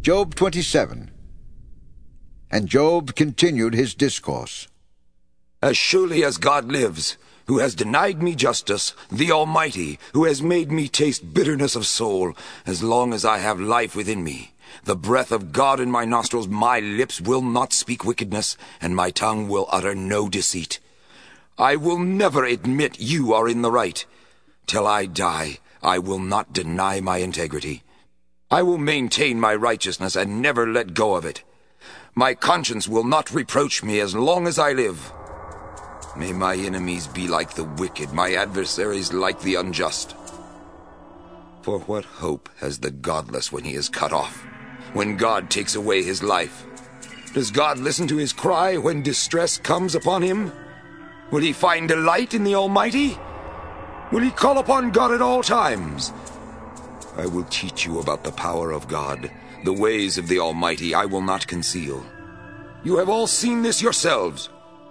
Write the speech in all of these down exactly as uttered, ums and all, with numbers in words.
Job twenty-seven. And Job continued his discourse. As surely as God lives, who has denied me justice, the Almighty, who has made me taste bitterness of soul, as long as I have life within me, the breath of God in my nostrils, my lips will not speak wickedness, and my tongue will utter no deceit. I will never admit you are in the right. Till I die, I will not deny my integrity. I will maintain my righteousness and never let go of it. My conscience will not reproach me as long as I live. May my enemies be like the wicked, my adversaries like the unjust. For what hope has the godless when he is cut off, when God takes away his life? Does God listen to his cry when distress comes upon him? Will he find delight in the Almighty? Will he call upon God at all times? I will teach you about the power of God. The ways of the Almighty I will not conceal. You have all seen this yourselves.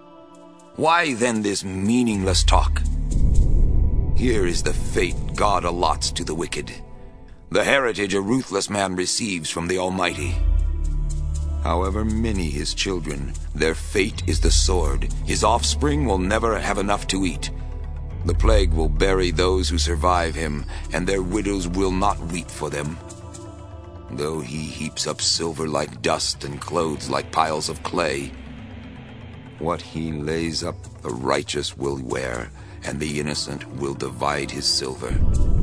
Why then this meaningless talk? Here is the fate God allots to the wicked, the heritage a ruthless man receives from the Almighty. However many his children, their fate is the sword. His offspring will never have enough to eat. The plague will bury those who survive him, and their widows will not weep for them. Though he heaps up silver like dust and clothes like piles of clay, what he lays up the righteous will wear, and the innocent will divide his silver.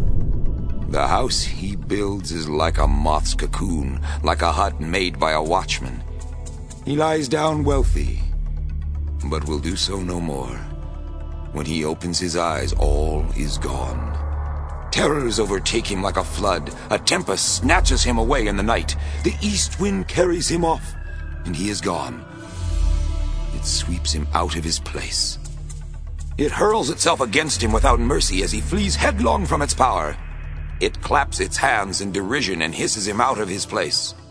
The house he builds is like a moth's cocoon, like a hut made by a watchman. He lies down wealthy, but will do so no more. When he opens his eyes, all is gone. Terrors overtake him like a flood. A tempest snatches him away in the night. The east wind carries him off, and he is gone. It sweeps him out of his place. It hurls itself against him without mercy as he flees headlong from its power. It claps its hands in derision and hisses him out of his place.